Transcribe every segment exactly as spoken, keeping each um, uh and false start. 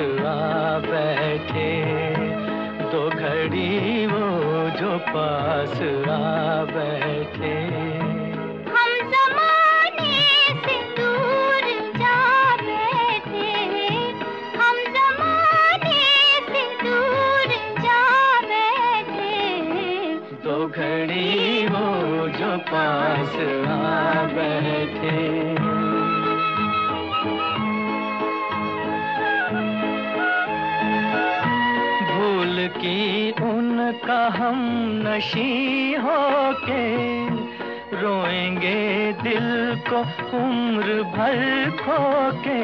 आ बैठे, दो घड़ी वो जो पास आ बैठे। हम ज़माने से दूर जा बैठे, हम ज़माने से दूर जा बैठे, दो घड़ी वो जो पास आ बैठे। भूल की उनका हम नशी होके, रोएंगे दिल को उम्र भर खोके।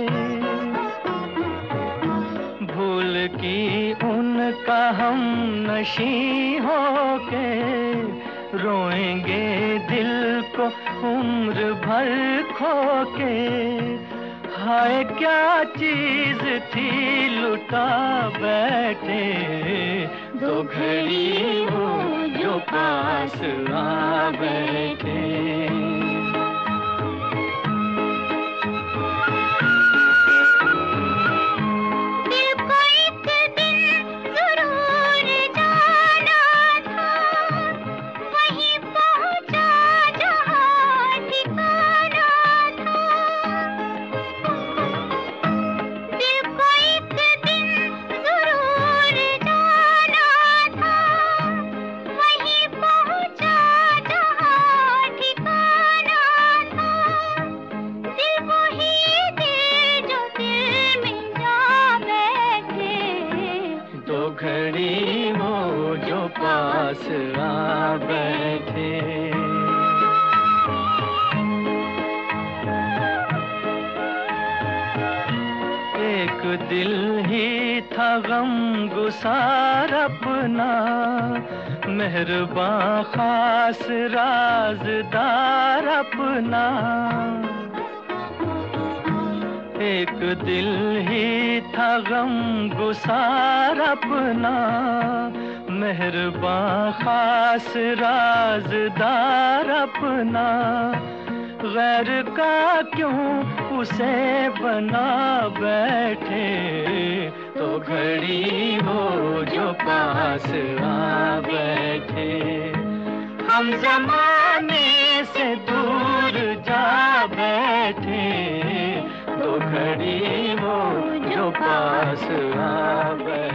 भूल की उनका हम नशी होके, रोएंगे दिल को उम्र भर खोके। हाय क्या चीज थी लुटा बैठे, दो घड़ी वो जो पास आ बैठे। घड़ी वो जो पास आ बैठे। एक दिल ही था गम गुसार अपना, मेहरबान खास राज़दार अपना। एक दिल ही था गम गुसार अपना, मेहरबान खास राज़दार अपना। गैर का क्यों उसे बना बैठे, तो घड़ी वो जो पास आ बैठे। हम ज़माने से दूर जा बैठे, तो घड़ी वो जो पास आ बैठे।